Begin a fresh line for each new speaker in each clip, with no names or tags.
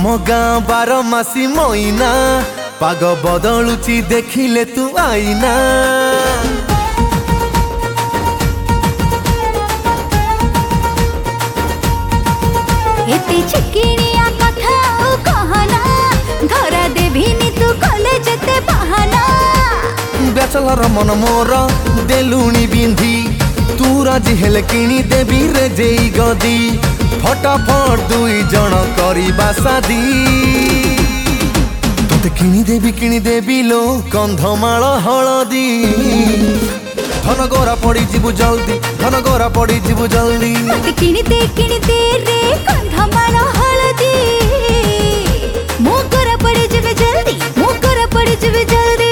आम गाँ 12 मासी मईना पाग बदलुची देखिले तू आईना।
एते चिकिनिया कथा कहना धरा देभिनी तू कॉलेज ते बहाना।
बैचलर मन मोर देलुणी बिंधी तू राजी हेले किणी देबी रे जेई गदी फटाफट दुई जण करिबा शादी। तोते किणी देबी लो कंधमाल हलदी धन गोरा पड़ी जीवु जल्दी धन गोरा पड़ी जीवु जल्दी।
मते किणी दे रे कंधमाल हलदी मो गोरा पड़ी जीवे जल्दी मो गोरा पड़ी जीवे जल्दी।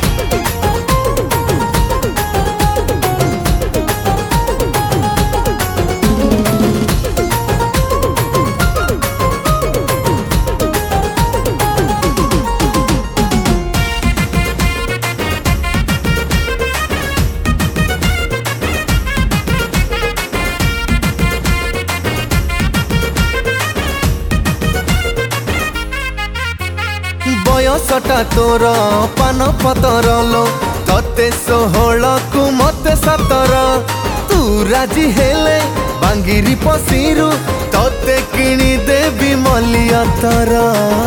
बयसटा तोर पान पतर लो तते 16 कु मते 17 तू राजी हेले बांगिरी पसीरु तते किणी देबी मलिया तारा।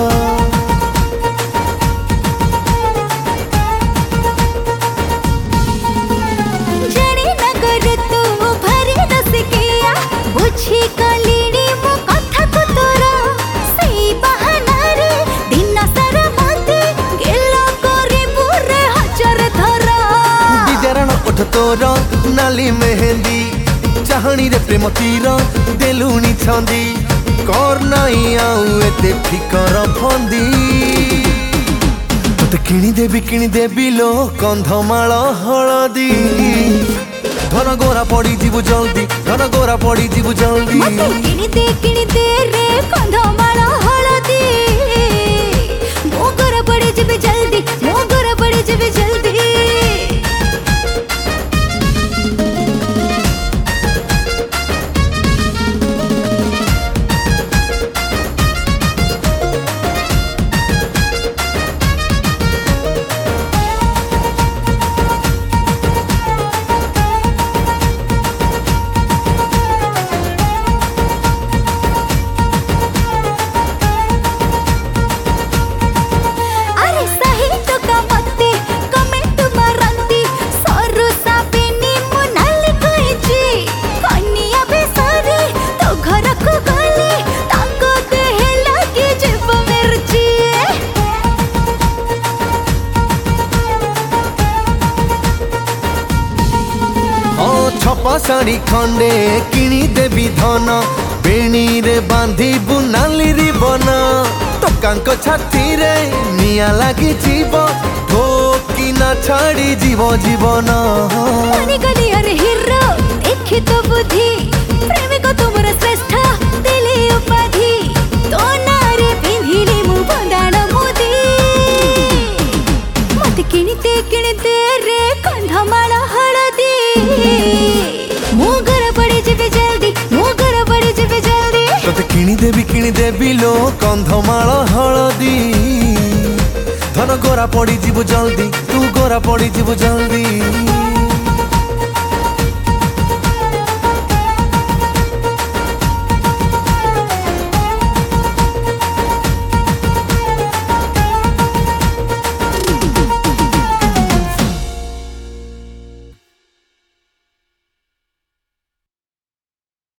जाने नगर तू भरी रसिकिया बुझी कलिनी मो कथा को तोरा सेई बहाना रे दिन सारा मते गेला करे पुरे हजार धरा।
बिजरण उठ तोर नाली मेहंदी चाहणी रे प्रेम तीर देलुणी छंदी कर नाई आउ एते फिकर फंदी। तोते किणी देबी लो कंधमाल हलदी धन गोरा पड़ी जीवु जल्दी धन गोरा पड़ी जीवु जल्दी।
मते किणी दे रे कंधमाल हलदी मो गोरा पड़ी जीवे जल्दी मो गोरा पड़ी जीवे जल्दी।
छपा साड़ी खंडे किणी देबी धन बेणी रे बांधी बुनाली रिबन टोकांक छाती रे निया लागी जीव ठोकी ना छाड़ी जीव जीवन।
हिरो देखी तो बुद्धि प्रेमिक तुमर श्रेष्ठ दिली उपाधि तो नारे पिंधिली मु बंदाण मुदी। मते किणी दे रे कंधमाल हलदी मो गोरा पड़ी जीवे जल्दी मो गोरा पड़ी जीवे जल्दी।
तोते किणी देबी लो कंधमाल हलदी धन गोरा पड़ी जीवु जल्दी तू गोरा पड़ी जीवु जल्दी।